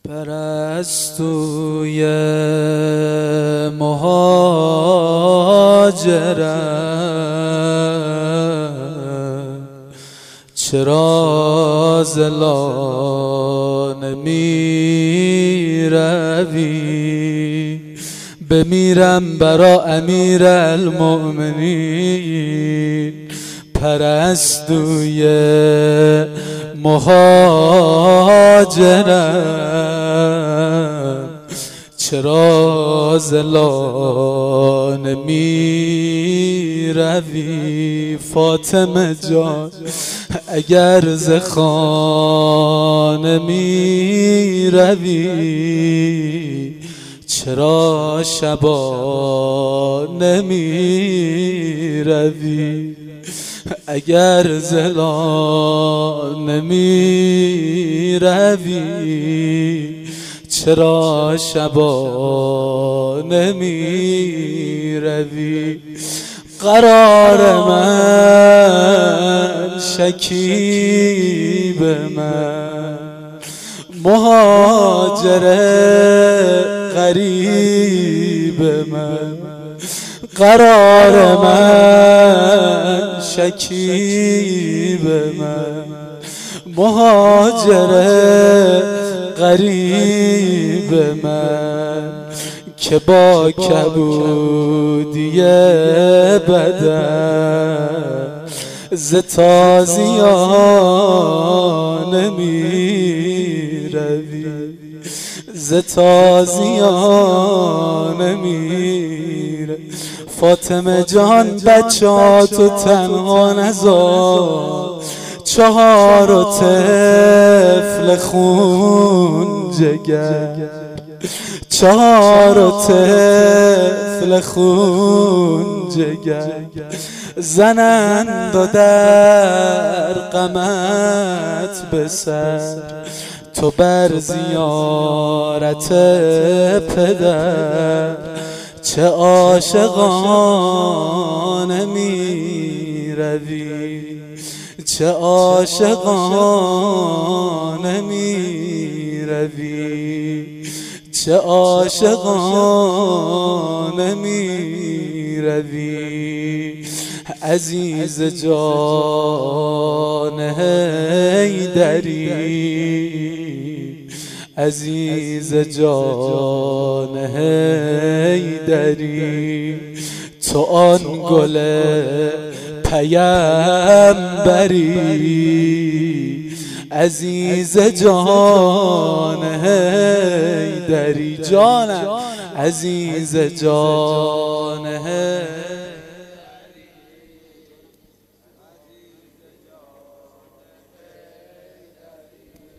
پرستوی مهاجرم، چرا ز لانه می روی؟ بمیرم برا امیر المؤمنین. پرستوی مهاجرم، چرا ز لانه می روی؟ فاطمه جان اگر ز خانه می روی، چرا شبانه می روی؟ اگر ز لانه می روی، چرا شبانه می روی؟ قرار من، شکیب من، مهاجر غریب من. قرار من، شکیب من، مهاجر غریب من، که با کبودی بدن ز تازیانه می روی، ز تازیانه می روی. فاطمه جان بچه‌هاتو تنها نذار، 4 طفل خون جگر، 4 طفل خون جگر، زنند و در غمت به سر، تو بر زیارت پدر چه عاشقانه می روی، چه عاشقانه می روی، چه عاشقانه می روی. عزیز جان حیدری، عزیز جان حیدری، تو آن گل پیمبری. عزیز جان حیدری، جانم عزیز جان حیدری.